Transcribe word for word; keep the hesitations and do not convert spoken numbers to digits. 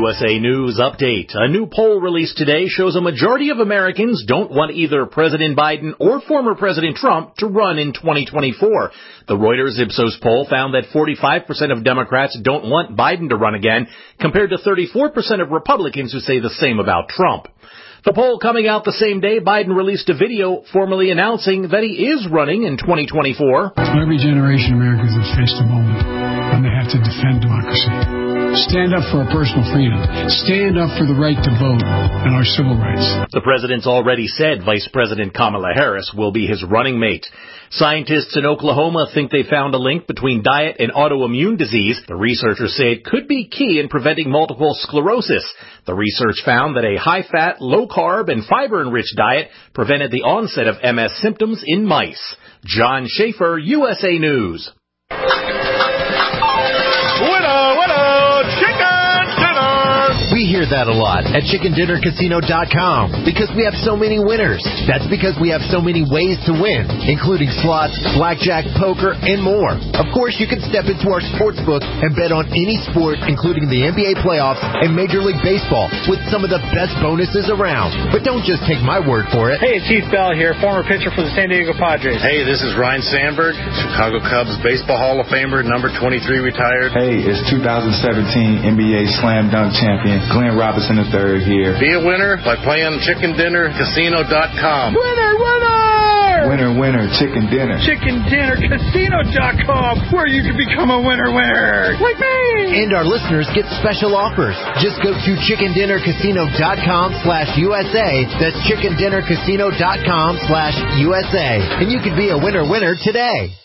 U S A News Update. A new poll released today shows a majority of Americans don't want either President Biden or former President Trump to run in twenty twenty-four. The Reuters Ipsos poll found that forty-five percent of Democrats don't want Biden to run again, compared to thirty-four percent of Republicans who say the same about Trump. The poll coming out the same day Biden released a video formally announcing that he is running in twenty twenty-four. Every generation Americans have faced a moment when they have to defend democracy. Stand up for our personal freedom. Stand up for the right to vote and our civil rights. The president's already said Vice President Kamala Harris will be his running mate. Scientists in Oklahoma think they found a link between diet and autoimmune disease. The researchers say it could be key in preventing multiple sclerosis. The research found that a high-fat, low-carb, and fiber-enriched diet prevented the onset of M S symptoms in mice. John Schaefer, U S A News. We hear that a lot at chicken dinner casino dot com because we have so many winners. That's because we have so many ways to win, including slots, blackjack, poker, and more. Of course, you can step into our sports book and bet on any sport, including the N B A playoffs and Major League Baseball, with some of the best bonuses around. But don't just take my word for it. Hey, it's Heath Bell here, former pitcher for the San Diego Padres. Hey, this is Ryan Sandberg, Chicago Cubs Baseball Hall of Famer, number twenty-three retired. Hey, it's two thousand seventeen N B A Slam Dunk champion Glenn Robinson the third here. Be a winner by playing chicken dinner casino dot com. Winner, winner! Winner, winner, chicken dinner. chicken dinner casino dot com, where you can become a winner, winner, like me! And our listeners get special offers. Just go to chicken dinner casino dot com slash U S A. That's chicken dinner casino dot com slash U S A. And you can be a winner, winner today.